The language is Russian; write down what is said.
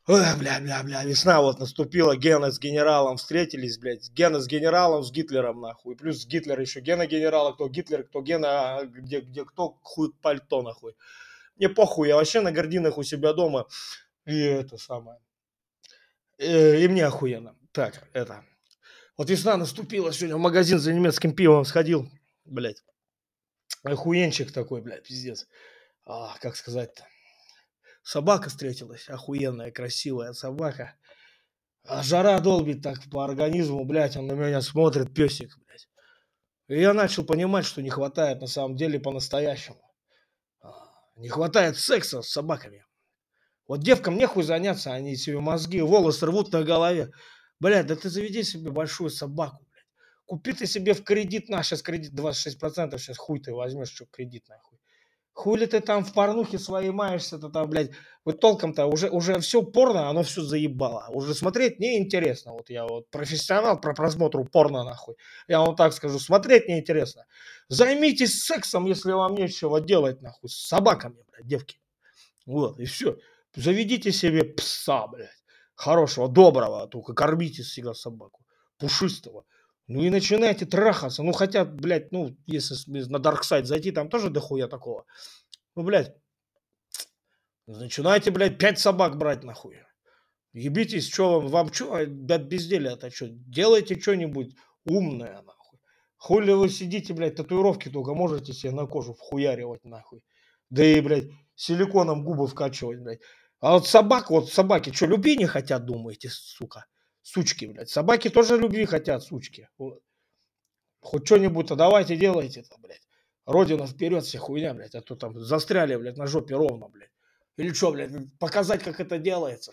Ой, бля, весна вот наступила, Гена с генералом встретились, блядь. Гена с генералом, с Гитлером, нахуй. Плюс Гитлер еще. Гена генерала, кто Гитлер, кто Гена, где кто, хуй пальто, нахуй. Мне похуй, я вообще на гординах у себя дома. И это самое. И мне охуенно. Так, это. Вот весна наступила, сегодня в магазин за немецким пивом сходил, блядь. Охуенчик такой, блядь, пиздец. Как сказать-то? Собака встретилась, охуенная, красивая собака. А жара долбит так по организму, блядь, он на меня смотрит, песик, блядь. И я начал понимать, что не хватает на самом деле по-настоящему. Не хватает секса с собаками. Вот девкам нехуй заняться, они себе мозги, волосы рвут на голове. Блядь, да ты заведи себе большую собаку, блядь. Купи ты себе в кредит, сейчас кредит 26%, сейчас хуй ты возьмешь, что кредит нахуй. Хули ты там в порнухе своей маешься-то там, блядь. Вот толком-то уже все порно, оно все заебало. Уже смотреть неинтересно. Вот я вот профессионал про просмотру порно, нахуй. Я вам так скажу, смотреть неинтересно. Займитесь сексом, если вам нечего делать, нахуй. С собаками, блядь, девки. Вот, и все. Заведите себе пса, блядь. Хорошего, доброго, только кормите всегда собаку. Пушистого. Ну и начинайте трахаться. Ну, хотя, блядь, ну, если на Дарксайд зайти, там тоже дохуя такого. Ну, блядь, начинайте, блядь, 5 собак брать, нахуй. Ебитесь, что вам что, от безделия-то что? Делайте что-нибудь умное, нахуй. Хули вы сидите, блядь, татуировки только можете себе на кожу вхуяривать, нахуй. Да и, блядь, силиконом губы вкачивать, блядь. А вот собаки, что, любви не хотят, думаете, сука? Сучки, блядь. Собаки тоже любви хотят, сучки. Вот. Хоть что-нибудь-то давайте делайте-то, блядь. Родина вперед, вся хуйня, блядь, а то там застряли, блядь, на жопе ровно, блядь. Или что, блядь, показать, как это делается.